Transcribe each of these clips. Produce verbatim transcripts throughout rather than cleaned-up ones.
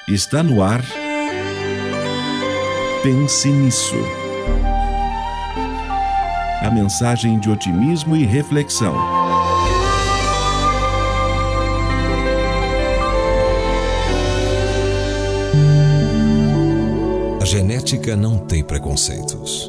Está no ar. Pense nisso. A mensagem de otimismo e reflexão. A genética não tem preconceitos.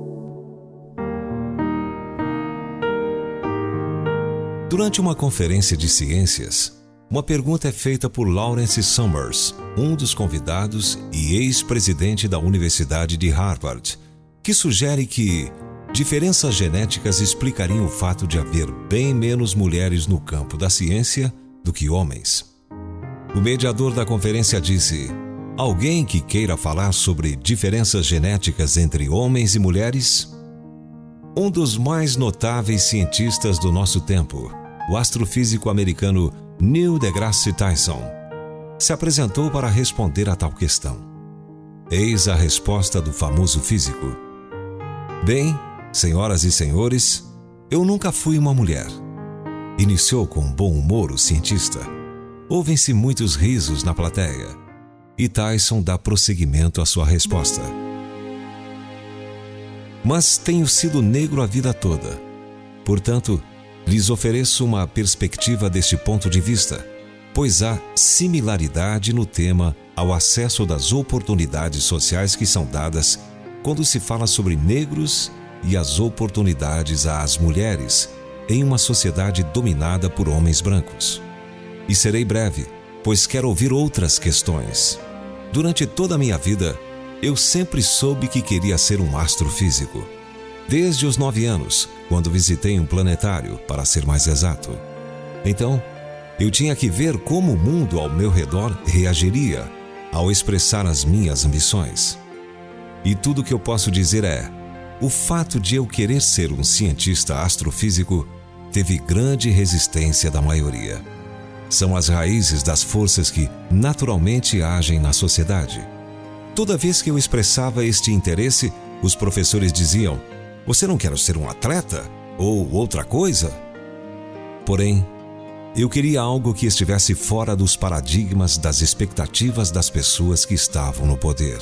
Durante uma conferência de ciências, uma pergunta é feita por Lawrence Summers, um dos convidados e ex-presidente da Universidade de Harvard, que sugere que diferenças genéticas explicariam o fato de haver bem menos mulheres no campo da ciência do que homens. O mediador da conferência disse: alguém que queira falar sobre diferenças genéticas entre homens e mulheres? Um dos mais notáveis cientistas do nosso tempo, o astrofísico americano Neil deGrasse Tyson, se apresentou para responder a tal questão. Eis a resposta do famoso físico: bem, senhoras e senhores, eu nunca fui uma mulher. Iniciou com bom humor o cientista. Ouvem-se muitos risos na plateia. E Tyson dá prosseguimento à sua resposta: mas tenho sido negro a vida toda. Portanto, lhes ofereço uma perspectiva deste ponto de vista, pois há similaridade no tema ao acesso das oportunidades sociais que são dadas quando se fala sobre negros e as oportunidades às mulheres em uma sociedade dominada por homens brancos. E serei breve, pois quero ouvir outras questões. Durante toda a minha vida, eu sempre soube que queria ser um astrofísico. Desde os nove anos, quando visitei um planetário, para ser mais exato. Então, eu tinha que ver como o mundo ao meu redor reagiria ao expressar as minhas ambições. E tudo que eu posso dizer é: o fato de eu querer ser um cientista astrofísico teve grande resistência da maioria. São as raízes das forças que naturalmente agem na sociedade. Toda vez que eu expressava este interesse, os professores diziam: você não quer ser um atleta? Ou outra coisa? Porém, eu queria algo que estivesse fora dos paradigmas das expectativas das pessoas que estavam no poder.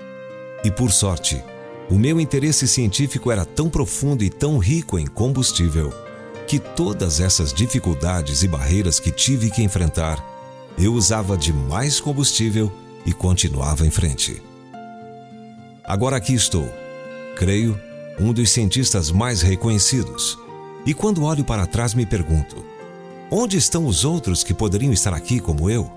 E por sorte, o meu interesse científico era tão profundo e tão rico em combustível que todas essas dificuldades e barreiras que tive que enfrentar, eu usava de mais combustível e continuava em frente. Agora aqui estou, creio, um dos cientistas mais reconhecidos. E quando olho para trás me pergunto: onde estão os outros que poderiam estar aqui como eu?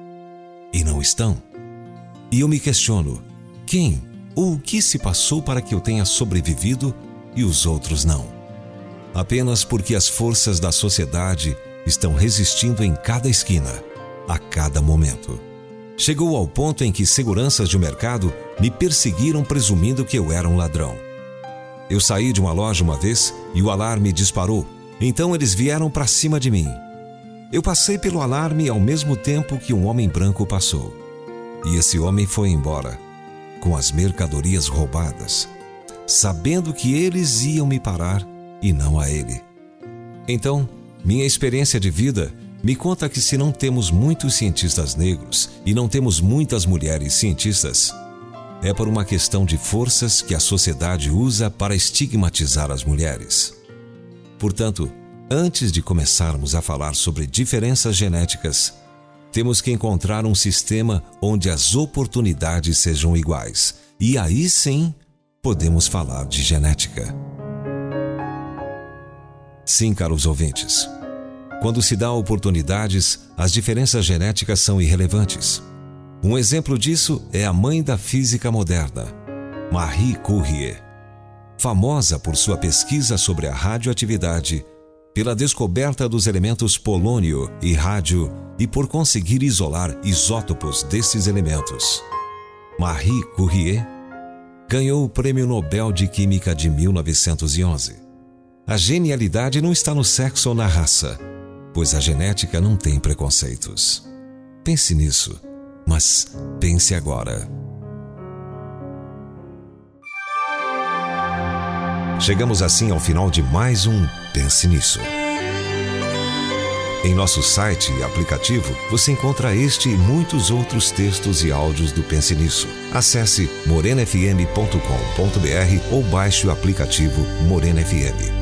E não estão. E eu me questiono: quem ou o que se passou para que eu tenha sobrevivido e os outros não? Apenas porque as forças da sociedade estão resistindo em cada esquina, a cada momento. Chegou ao ponto em que seguranças de mercado me perseguiram presumindo que eu era um ladrão. Eu saí de uma loja uma vez e o alarme disparou, então eles vieram para cima de mim. Eu passei pelo alarme ao mesmo tempo que um homem branco passou. E esse homem foi embora, com as mercadorias roubadas, sabendo que eles iam me parar e não a ele. Então, minha experiência de vida me conta que se não temos muitos cientistas negros e não temos muitas mulheres cientistas, é por uma questão de forças que a sociedade usa para estigmatizar as mulheres. Portanto, antes de começarmos a falar sobre diferenças genéticas, temos que encontrar um sistema onde as oportunidades sejam iguais. E aí sim, podemos falar de genética. Sim, caros ouvintes, quando se dá oportunidades, as diferenças genéticas são irrelevantes. Um exemplo disso é a mãe da física moderna, Marie Curie, famosa por sua pesquisa sobre a radioatividade, pela descoberta dos elementos polônio e rádio e por conseguir isolar isótopos desses elementos. Marie Curie ganhou o Prêmio Nobel de Química de mil novecentos e onze. A genialidade não está no sexo ou na raça, pois a genética não tem preconceitos. Pense nisso. Mas pense agora. Chegamos assim ao final de mais um Pense Nisso. Em nosso site e aplicativo, você encontra este e muitos outros textos e áudios do Pense Nisso. Acesse morena f m ponto com ponto b r ou baixe o aplicativo Morena F M.